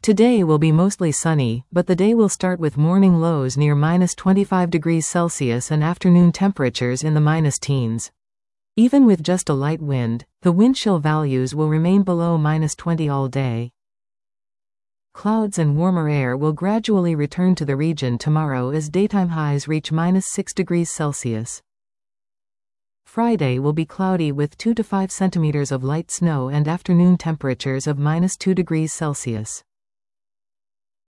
Today will be mostly sunny, but the day will start with morning lows near -25°C and afternoon temperatures in the -teens. Even with just a light wind, the wind chill values will remain below -20 all day. Clouds and warmer air will gradually return to the region tomorrow as daytime highs reach -6°C. Friday will be cloudy with 2 to 5 centimeters of light snow and afternoon temperatures of -2°C.